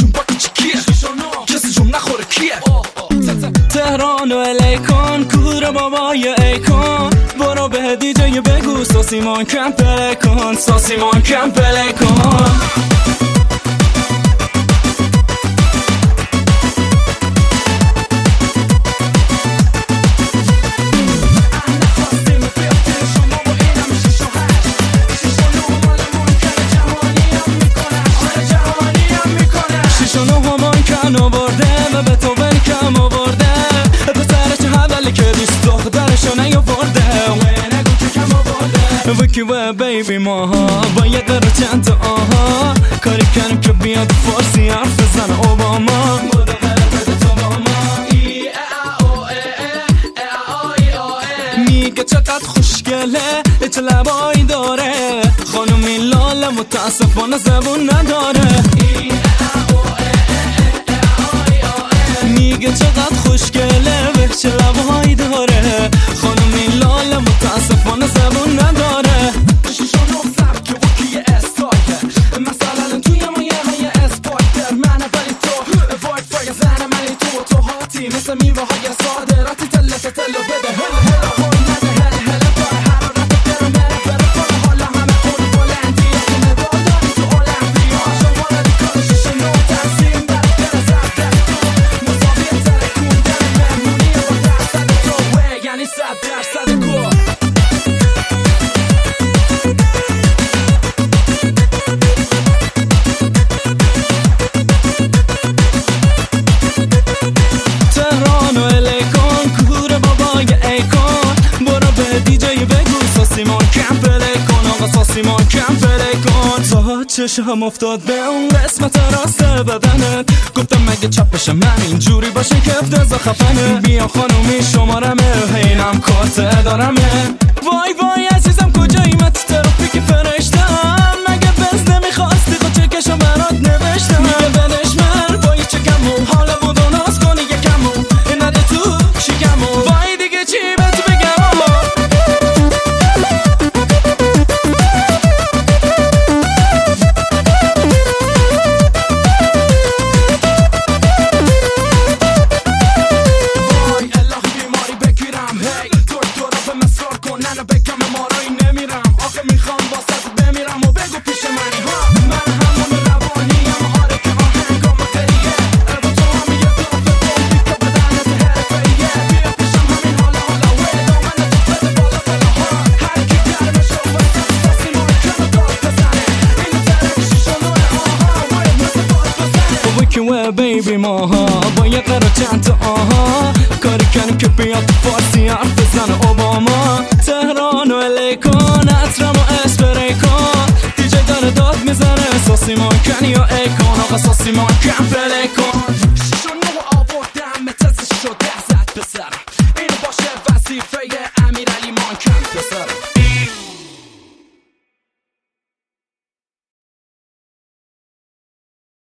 جون باکی چی کیه کسی جون نخوره کیه تهران و الیکن کور بابای ایکن برو به دیجی بگو ساسیمان کم پله کن ساسیمان کم پله کن آورده و به تو ولکم آورده پسر چه حوالی که دوست دخترشو نیاورده نگو که کم آورده وکی و بیبی ماها باید در چند تا آها کاری کنیم که بیاد فارسی حرف بزن اوباما بوده بده تو با ما میگه چقدر خوشگله چه لبایی داره خانم این لاله متاسفانه زبون نداره میگه چقدر خوشگله و چه لبهایی داره خانم این لاله متاسفانه زبون نداره شیشون رو سب که وکی استایل مثلا توی مایه اسپایتر منه ولی تو وایت فای زنه منی تو هاتی مثل میوه های صادراتی تلت تلو بده هل هل هل نده هل هل باره حرارت بره مره بره کنه حالا همه اون بلندی که مدال داری تو المپیا شما رادیکال شیشون رو تنظیم برای بره زب یعنی 100% گل تهران و الیکن کور بابای ایکن برو به دیجی بگو ساسیمان کم پله کن آقا ساسیمان کم پله کن تا چشم افتاد به اون قسمت راست بدنت گفتم مگه چپشم من اینجوری باشه که افتضا خفنه بیا خانومی شمارمه اینم کارت دارمه وای وای عزیزم کجایی من تو ترافیک فرشتم مگه بز نمیخواستی خود چکشو برات نوشتم میگه بدش من وای چکمو حالا بود و ناز کنی یکمو نده تو شکمو وای دیگه چی بهت بگم نه بگم مارایی نمیرم آخه میخوام واسه بمیرم و بگو پیش منی ها من همون روانیم آره که آهنگام قریه با تو هم یه دافه بومی که بدنت حرفهیه بیا پیشم همین حالا ویدا من تو بده بالا ها هر کی گرمش رو واسه ساسیمان کم داد بزنه اینو تره شیشون روی آها وید مثل باز بزنه وکی و بیبی ماها باید قرار چند تا آها کاری کنیم که بیاد فارسی حرف بزن اوباما تهران و الیکن عطرم و اسپری کن دیجی داره داد میزنه ساسیمان کن یا ایکن آقا ساسیمان کم پله کن